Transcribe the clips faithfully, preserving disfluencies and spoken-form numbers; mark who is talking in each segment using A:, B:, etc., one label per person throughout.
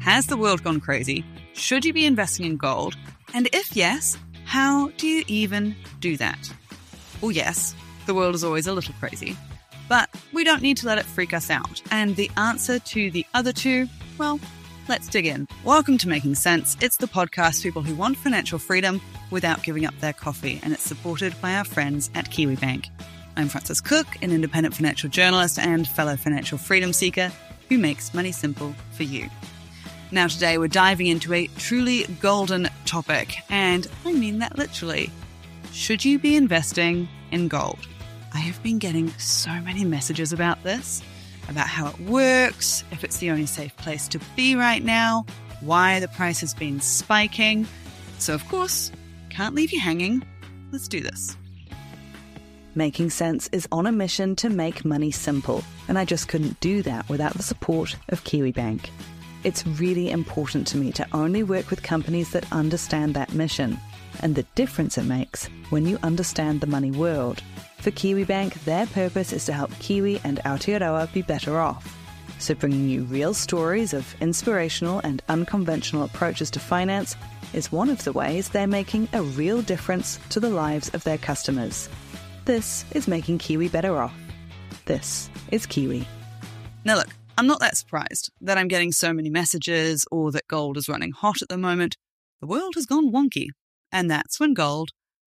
A: Has the world gone crazy? Should you be investing in gold? And if yes, how do you even do that? Well, yes, the world is always a little crazy, but we don't need to let it freak us out. And the answer to the other two, well, let's dig in. Welcome to Making Sense. It's the podcast for people who want financial freedom without giving up their coffee, and it's supported by our friends at Kiwibank. I'm Frances Cook, an independent financial journalist and fellow financial freedom seeker who makes money simple for you. Now today we're diving into a truly golden topic, and I mean that literally. Should you be investing in gold? I have been getting so many messages about this, about how it works, if it's the only safe place to be right now, why the price has been spiking. So of course, can't leave you hanging. Let's do this.
B: Making Sense is on a mission to make money simple, and I just couldn't do that without the support of Kiwibank. It's really important to me to only work with companies that understand that mission and the difference it makes when you understand the money world. For Kiwibank, their purpose is to help Kiwi and Aotearoa be better off. So bringing you real stories of inspirational and unconventional approaches to finance is one of the ways they're making a real difference to the lives of their customers. This is making Kiwi better off. This is Kiwi.
A: Now look, I'm not that surprised that I'm getting so many messages or that gold is running hot at the moment. The world has gone wonky, and that's when gold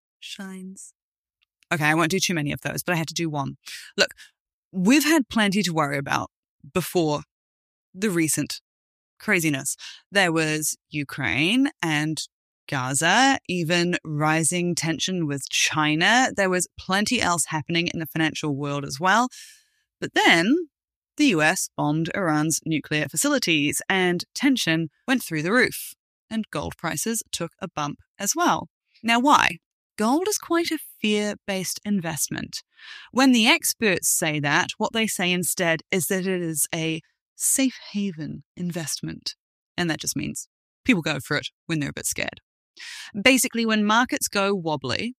A: shines. Okay, I won't do too many of those, but I had to do one. Look, we've had plenty to worry about before the recent craziness. There was Ukraine and Gaza, even rising tension with China. There was plenty else happening in the financial world as well. But then the U S bombed Iran's nuclear facilities and tension went through the roof, and gold prices took a bump as well. Now, why? Gold is quite a fear-based investment. When the experts say that, what they say instead is that it is a safe haven investment. And that just means people go for it when they're a bit scared. Basically, when markets go wobbly,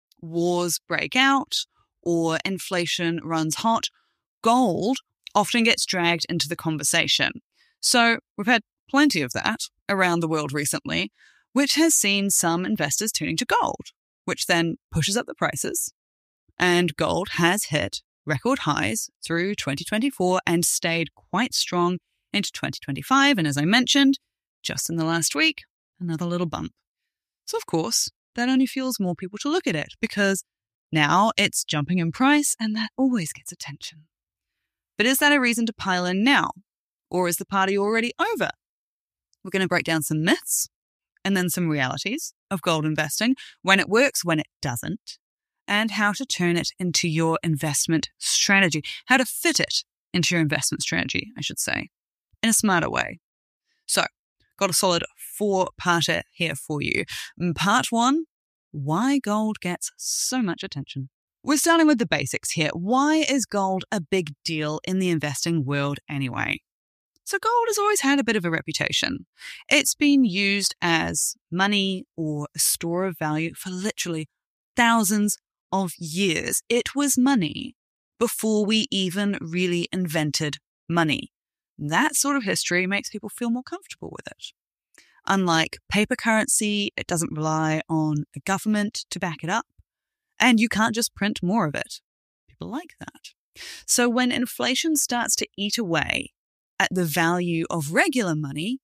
A: wars break out, or inflation runs hot, gold often gets dragged into the conversation. So we've had plenty of that around the world recently, which has seen some investors turning to gold, which then pushes up the prices. And gold has hit record highs through twenty twenty-four and stayed quite strong into twenty twenty-five. And as I mentioned, just in the last week, another little bump. So of course, that only fuels more people to look at it because now it's jumping in price and that always gets attention. But is that a reason to pile in now? Or is the party already over? We're going to break down some myths and then some realities of gold investing, when it works, when it doesn't, and how to turn it into your investment strategy, how to fit it into your investment strategy, I should say, in a smarter way. So, got a solid four-parter here for you. Part one, why gold gets so much attention. We're starting with the basics here. Why is gold a big deal in the investing world anyway? So gold has always had a bit of a reputation. It's been used as money or a store of value for literally thousands of years. It was money before we even really invented money. That sort of history makes people feel more comfortable with it. Unlike paper currency, it doesn't rely on a government to back it up. And you can't just print more of it. People like that. So when inflation starts to eat away at the value of regular money,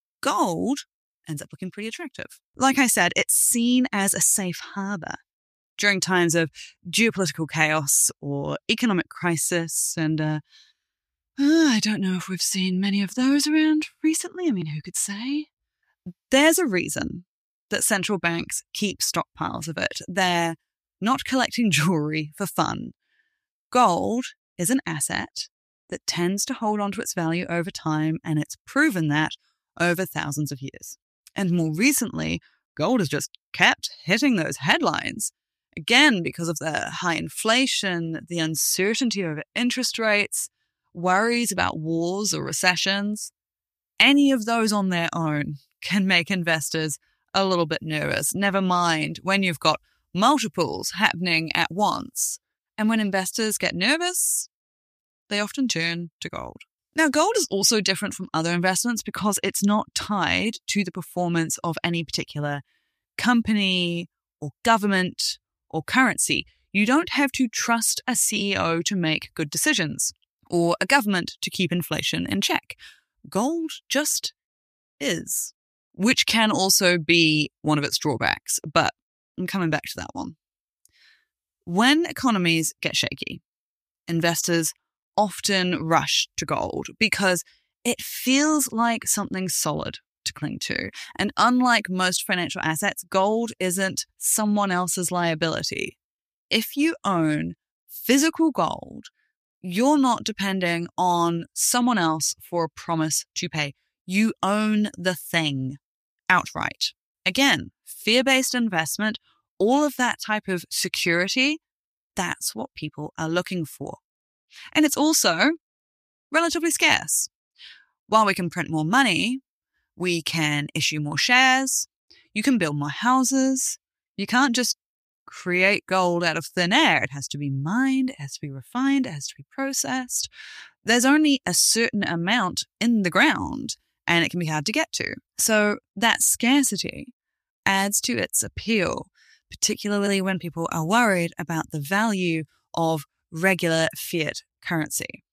A: gold ends up looking pretty attractive. Like I said, it's seen as a safe harbor during times of geopolitical chaos or economic crisis. And uh, uh, I don't know if we've seen many of those around recently. I mean, who could say? There's a reason that central banks keep stockpiles of it. They're not collecting jewelry for fun. Gold is an asset that tends to hold on to its value over time, and it's proven that over thousands of years. And more recently, gold has just kept hitting those headlines. Again, because of the high inflation, the uncertainty over interest rates, worries about wars or recessions. Any of those on their own can make investors a little bit nervous. Never mind when you've got multiples happening at once. And when investors get nervous, they often turn to gold. Now, gold is also different from other investments because it's not tied to the performance of any particular company or government or currency. You don't have to trust a C E O to make good decisions or a government to keep inflation in check. Gold just is, which can also be one of its drawbacks, but I'm coming back to that one. When economies get shaky, investors often rush to gold because it feels like something solid to cling to. And unlike most financial assets, gold isn't someone else's liability. If you own physical gold, you're not depending on someone else for a promise to pay. You own the thing outright. Again, fear-based investment, all of that type of security, that's what people are looking for. And it's also relatively scarce. While we can print more money, we can issue more shares, you can build more houses. You can't just create gold out of thin air. It has to be mined, it has to be refined, it has to be processed. There's only a certain amount in the ground, and it can be hard to get to. So that scarcity adds to its appeal, particularly when people are worried about the value of regular fiat currency.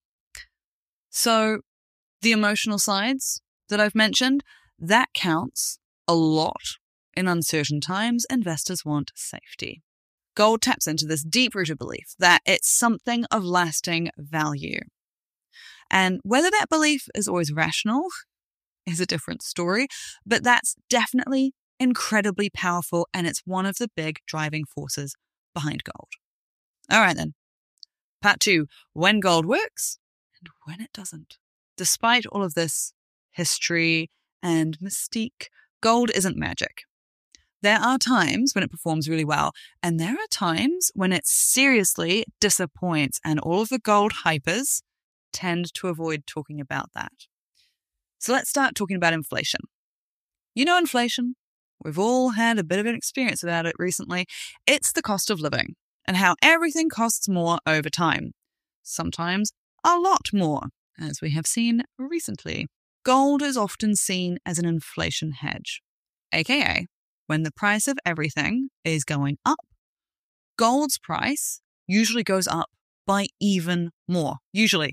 A: So the emotional sides that I've mentioned, that counts a lot. In uncertain times, investors want safety. Gold taps into this deep-rooted belief that it's something of lasting value. And whether that belief is always rational is a different story, but that's definitely incredibly powerful, and it's one of the big driving forces behind gold. All right then. Part two, when gold works and when it doesn't. Despite all of this history and mystique, gold isn't magic. There are times when it performs really well, and there are times when it seriously disappoints, and all of the gold hypers tend to avoid talking about that. So let's start talking about inflation. You know inflation? We've all had a bit of an experience about it recently. It's the cost of living and how everything costs more over time. Sometimes a lot more, as we have seen recently. Gold is often seen as an inflation hedge, aka when the price of everything is going up, gold's price usually goes up by even more. Usually.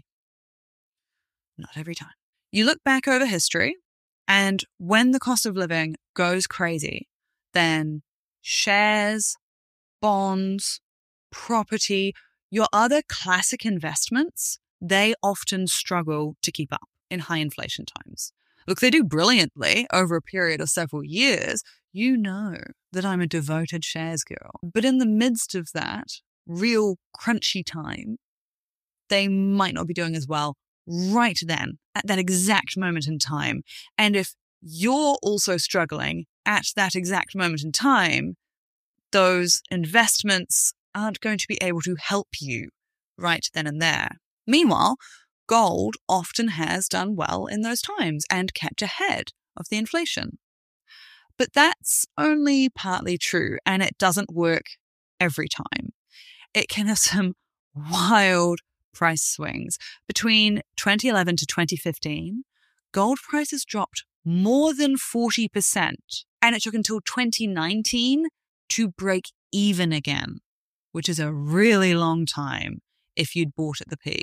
A: Not every time. You look back over history, and when the cost of living goes crazy, then shares, bonds, property, your other classic investments, they often struggle to keep up in high inflation times. Look, they do brilliantly over a period of several years. You know that I'm a devoted shares girl. But in the midst of that real crunchy time, they might not be doing as well right then, at that exact moment in time. And if you're also struggling at that exact moment in time, those investments aren't going to be able to help you right then and there. Meanwhile, gold often has done well in those times and kept ahead of the inflation. But that's only partly true, and it doesn't work every time. It can have some wild price swings. Between twenty eleven to twenty fifteen, gold prices dropped more than forty percent, and it took until twenty nineteen to break even again, which is a really long time if you'd bought at the peak.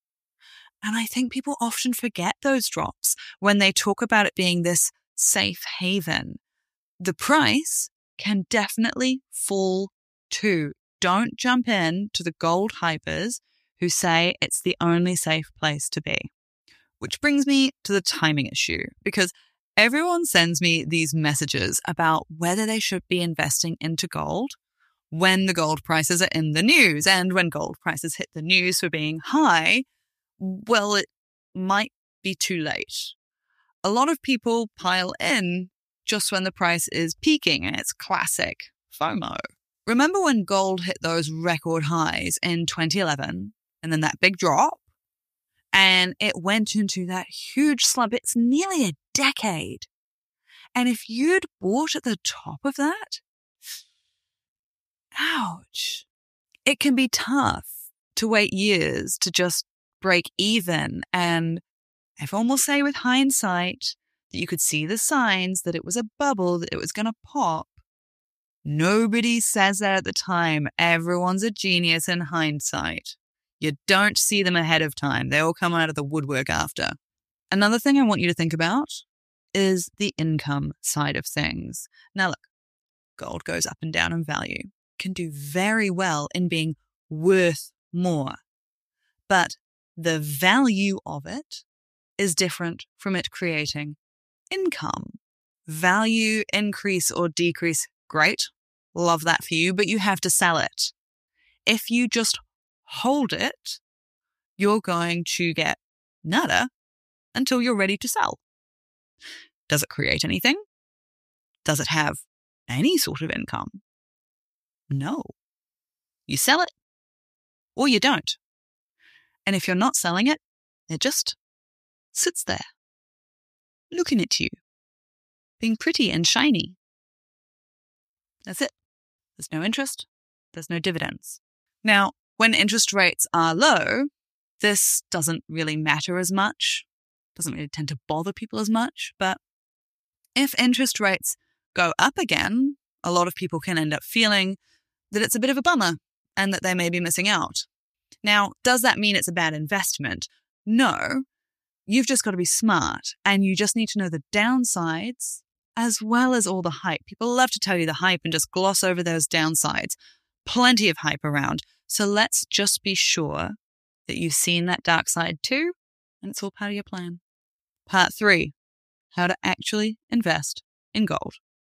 A: And I think people often forget those drops when they talk about it being this safe haven. The price can definitely fall too. Don't jump in to the gold hypers who say it's the only safe place to be. Which brings me to the timing issue, because everyone sends me these messages about whether they should be investing into gold when the gold prices are in the news. And when gold prices hit the news for being high, well, it might be too late. A lot of people pile in just when the price is peaking, and it's classic FOMO. Remember when gold hit those record highs in twenty eleven, and then that big drop? And it went into that huge slump. It's nearly a decade. And if you'd bought at the top of that, ouch. It can be tough to wait years to just break even and Everyone will say with hindsight that you could see the signs that it was a bubble, that it was going to pop. Nobody says that at the time. Everyone's a genius in hindsight. You don't see them ahead of time. They all come out of the woodwork after. Another thing I want you to think about is the income side of things. Now look, gold goes up and down in value, can do very well in being worth more. But the value of it is different from it creating income. Value increase or decrease, great. Love that for you, but you have to sell it. If you just hold it, you're going to get nada until you're ready to sell. Does it create anything? Does it have any sort of income? No. You sell it or you don't. And if you're not selling it, it just sits there, looking at you, being pretty and shiny. That's it. There's no interest. There's no dividends. Now, when interest rates are low, this doesn't really matter as much, doesn't really tend to bother people as much. But if interest rates go up again, a lot of people can end up feeling that it's a bit of a bummer and that they may be missing out. Now, does that mean it's a bad investment? No. You've just got to be smart, and you just need to know the downsides as well as all the hype. People love to tell you the hype and just gloss over those downsides. Plenty of hype around. So let's just be sure that you've seen that dark side too, and it's all part of your plan. Part three, how to actually invest in gold.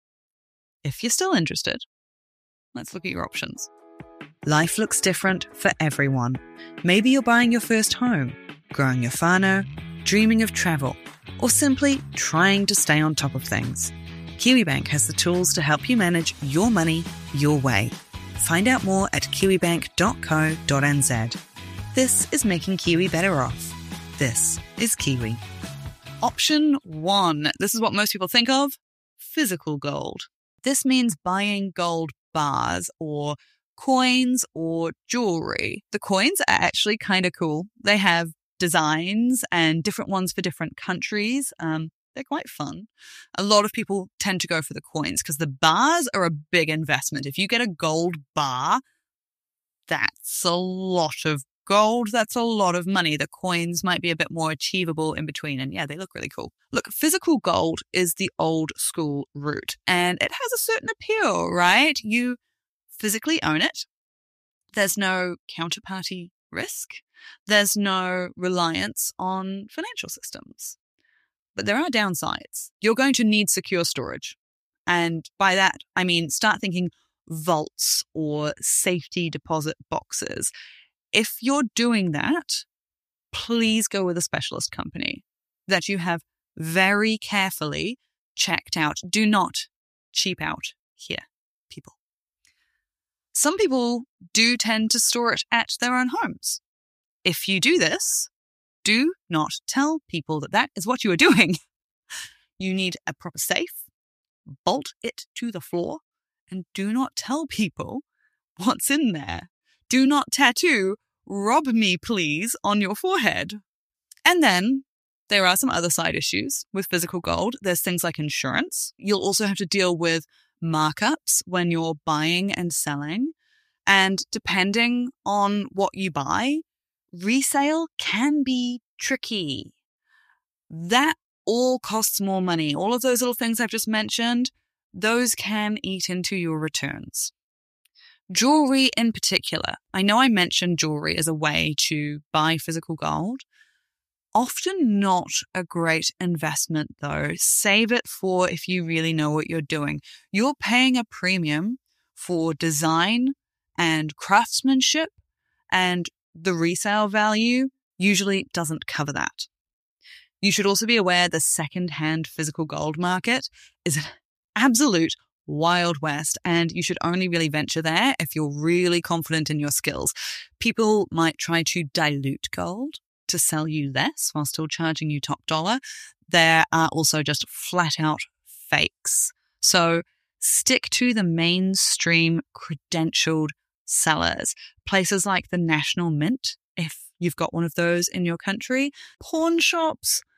A: If you're still interested, let's look at your options. Life looks different for everyone. Maybe you're buying your first home, growing your whānau, dreaming of travel, or simply trying to stay on top of things. Kiwibank has the tools to help you manage your money your way. Find out more at kiwibank dot co dot n z. This is making Kiwi better off. This is Kiwi. Option one. This is what most people think of. Physical gold. This means buying gold bars or coins or jewelry. The coins are actually kind of cool. They have designs and different ones for different countries. Um, they're quite fun. A lot of people tend to go for the coins because the bars are a big investment. If you get a gold bar, that's a lot of gold. That's a lot of money. The coins might be a bit more achievable in between. And yeah, they look really cool. Look, physical gold is the old school route, and it has a certain appeal, right? You physically own it. There's no counterparty risk. There's no reliance on financial systems. But there are downsides. You're going to need secure storage. And by that, I mean, start thinking vaults or safety deposit boxes. If you're doing that, please go with a specialist company that you have very carefully checked out. Do not cheap out here, people. Some people do tend to store it at their own homes. If you do this, do not tell people that that is what you are doing. You need a proper safe, bolt it to the floor, and do not tell people what's in there. Do not tattoo "rob me please" on your forehead. And then there are some other side issues with physical gold. There's things like insurance. You'll also have to deal with markups when you're buying and selling. And depending on what you buy, resale can be tricky. That all costs more money. All of those little things I've just mentioned, those can eat into your returns. Jewelry in particular. I know I mentioned jewelry as a way to buy physical gold. Often not a great investment though. Save it for if you really know what you're doing. You're paying a premium for design and craftsmanship, and the resale value usually doesn't cover that. You should also be aware the second-hand physical gold market is an absolute Wild West, and you should only really venture there if you're really confident in your skills. People might try to dilute gold to sell you less while still charging you top dollar. There are also just flat-out fakes. So stick to the mainstream credentialed sellers. Places like the National Mint, if you've got one of those in your country. Pawn shops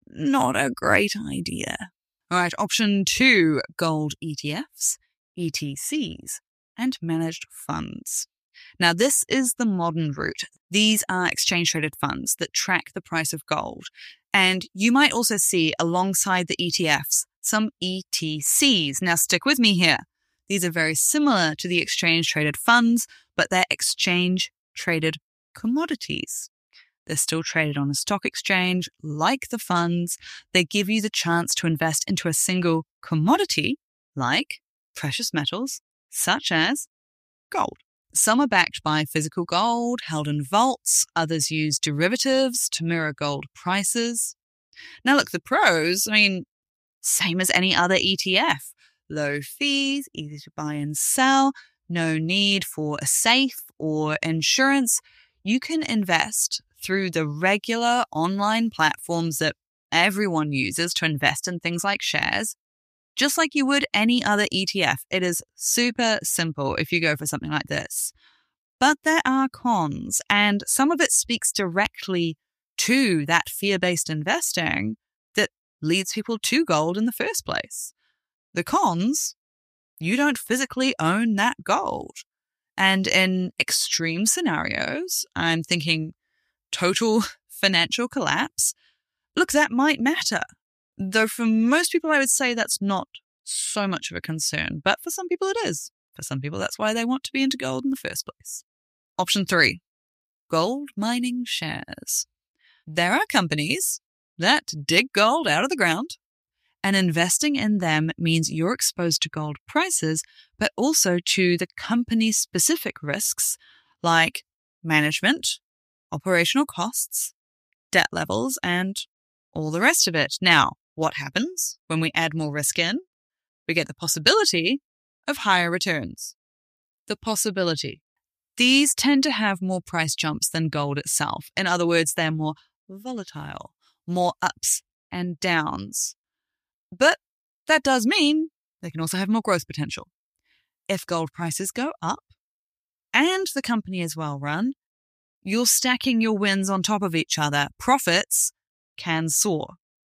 A: not a great idea. All right, option two, gold E T Fs, E T Cs, and managed funds. Now, this is the modern route. These are exchange-traded funds that track the price of gold. And you might also see alongside the E T Fs some E T Cs. Now, stick with me here. These are very similar to the exchange-traded funds, but they're exchange-traded commodities. They're still traded on a stock exchange like the funds. They give you the chance to invest into a single commodity like precious metals, such as gold. Some are backed by physical gold held in vaults. Others use derivatives to mirror gold prices. Now, look, the pros, I mean, same as any other E T F. Low fees, easy to buy and sell, no need for a safe or insurance. You can invest through the regular online platforms that everyone uses to invest in things like shares, just like you would any other E T F. It is super simple if you go for something like this. But there are cons, and some of it speaks directly to that fear-based investing that leads people to gold in the first place. The cons, you don't physically own that gold. And in extreme scenarios, I'm thinking total financial collapse, look, that might matter. Though for most people, I would say that's not so much of a concern. But for some people, it is. For some people, that's why they want to be into gold in the first place. Option three, gold mining shares. There are companies that dig gold out of the ground, and investing in them means you're exposed to gold prices, but also to the company's specific risks like management, operational costs, debt levels, and all the rest of it. Now, what happens when we add more risk in? We get the possibility of higher returns. The possibility. These tend to have more price jumps than gold itself. In other words, they're more volatile, more ups and downs. But that does mean they can also have more growth potential. If gold prices go up and the company is well run, you're stacking your wins on top of each other. Profits can soar.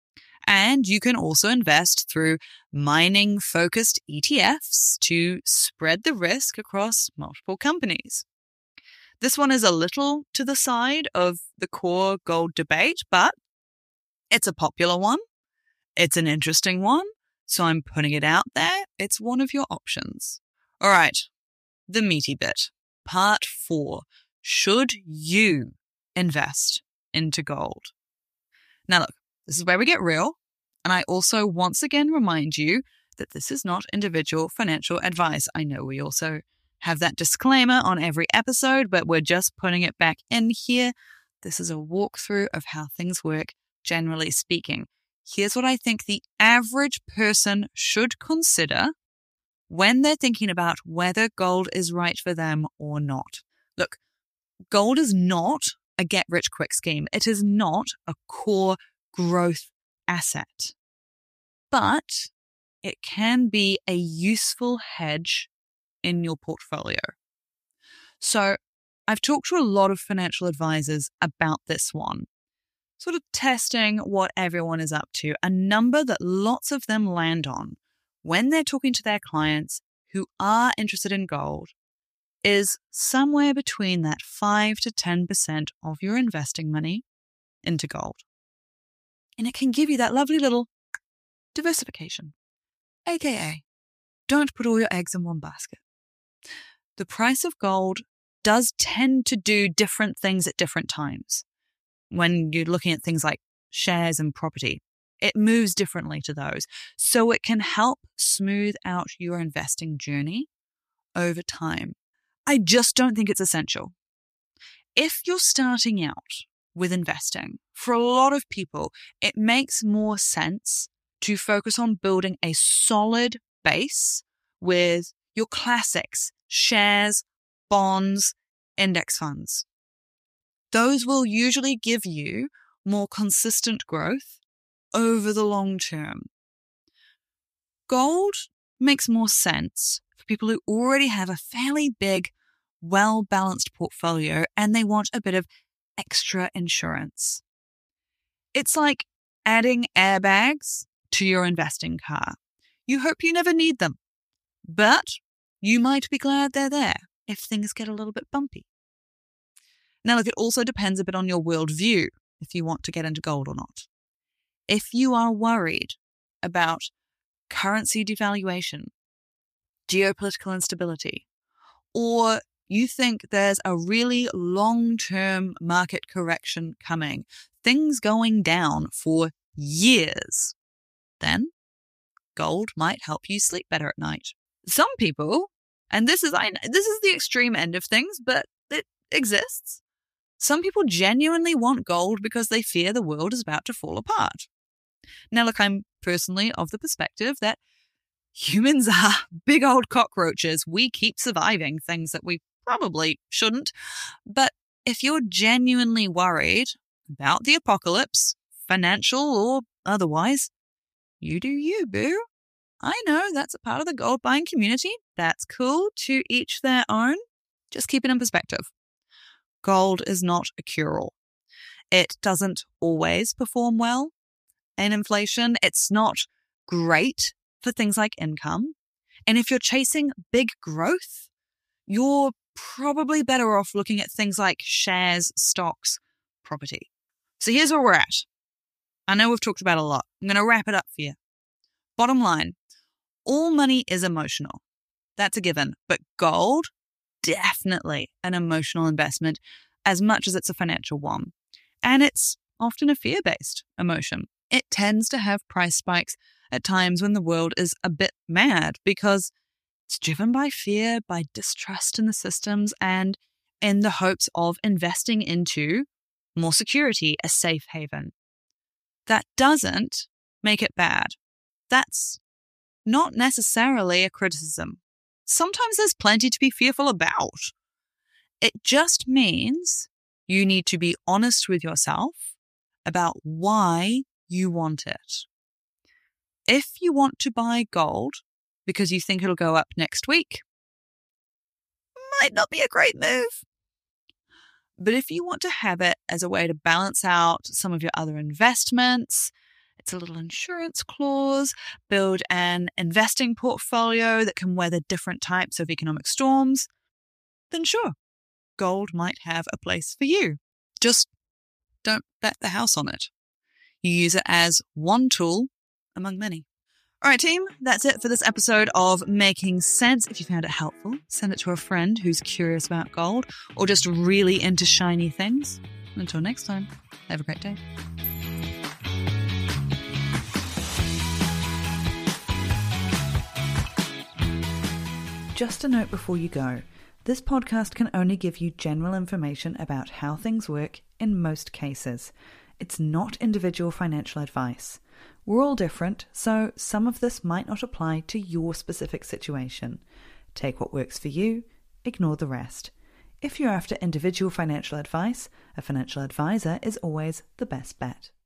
A: And you can also invest through mining-focused E T Fs to spread the risk across multiple companies. This one is a little to the side of the core gold debate, but it's a popular one. It's an interesting one, so I'm putting it out there. It's one of your options. All right, the meaty bit. Part four. Should you invest into gold? Now look, this is where we get real. And I also once again remind you that this is not individual financial advice. I know we also have that disclaimer on every episode, but we're just putting it back in here. This is a walkthrough of how things work, generally speaking. Here's what I think the average person should consider when they're thinking about whether gold is right for them or not. Look, gold is not a get-rich-quick scheme. It is not a core growth asset. But it can be a useful hedge in your portfolio. So I've talked to a lot of financial advisors about this one, sort of testing what everyone is up to. A number that lots of them land on when they're talking to their clients who are interested in gold is somewhere between that five to ten percent of your investing money into gold. And it can give you that lovely little diversification, aka don't put all your eggs in one basket. The price of gold does tend to do different things at different times. When you're looking at things like shares and property, it moves differently to those. So it can help smooth out your investing journey over time. I just don't think it's essential. If you're starting out with investing, for a lot of people, it makes more sense to focus on building a solid base with your classics, shares, bonds, index funds. Those will usually give you more consistent growth over the long term. Gold makes more sense for people who already have a fairly big, well-balanced portfolio and they want a bit of extra insurance. It's like adding airbags to your investing car. You hope you never need them, but you might be glad they're there if things get a little bit bumpy. Now, look, it also depends a bit on your worldview if you want to get into gold or not. If you are worried about currency devaluation, geopolitical instability, or you think there's a really long-term market correction coming, things going down for years, then gold might help you sleep better at night. Some people, and this is I this is the extreme end of things, but it exists. Some people genuinely want gold because they fear the world is about to fall apart. Now, look, I'm personally of the perspective that humans are big old cockroaches. We keep surviving things that we probably shouldn't. But if you're genuinely worried about the apocalypse, financial or otherwise, you do you, boo. I know that's a part of the gold buying community. That's cool. To each their own. Just keep it in perspective. Gold is not a cure-all. It doesn't always perform well in inflation. It's not great for things like income. And if you're chasing big growth, you're probably better off looking at things like shares, stocks, property. So here's where we're at. I know we've talked about a lot. I'm going to wrap it up for you. Bottom line, all money is emotional. That's a given. But gold, definitely an emotional investment as much as it's a financial one. And it's often a fear-based emotion. It tends to have price spikes at times when the world is a bit mad because it's driven by fear, by distrust in the systems, and in the hopes of investing into more security, a safe haven. That doesn't make it bad. That's not necessarily a criticism. Sometimes there's plenty to be fearful about. It just means you need to be honest with yourself about why you want it. If you want to buy gold because you think it'll go up next week, might not be a great move. But if you want to have it as a way to balance out some of your other investments, it's a little insurance clause, build an investing portfolio that can weather different types of economic storms, then sure, gold might have a place for you. Just don't bet the house on it. You use it as one tool among many. All right, team, that's it for this episode of Making Sense. If you found it helpful, send it to a friend who's curious about gold or just really into shiny things. Until next time, have a great day.
B: Just a note before you go, this podcast can only give you general information about how things work in most cases. It's not individual financial advice. We're all different, so some of this might not apply to your specific situation. Take what works for you, ignore the rest. If you're after individual financial advice, a financial advisor is always the best bet.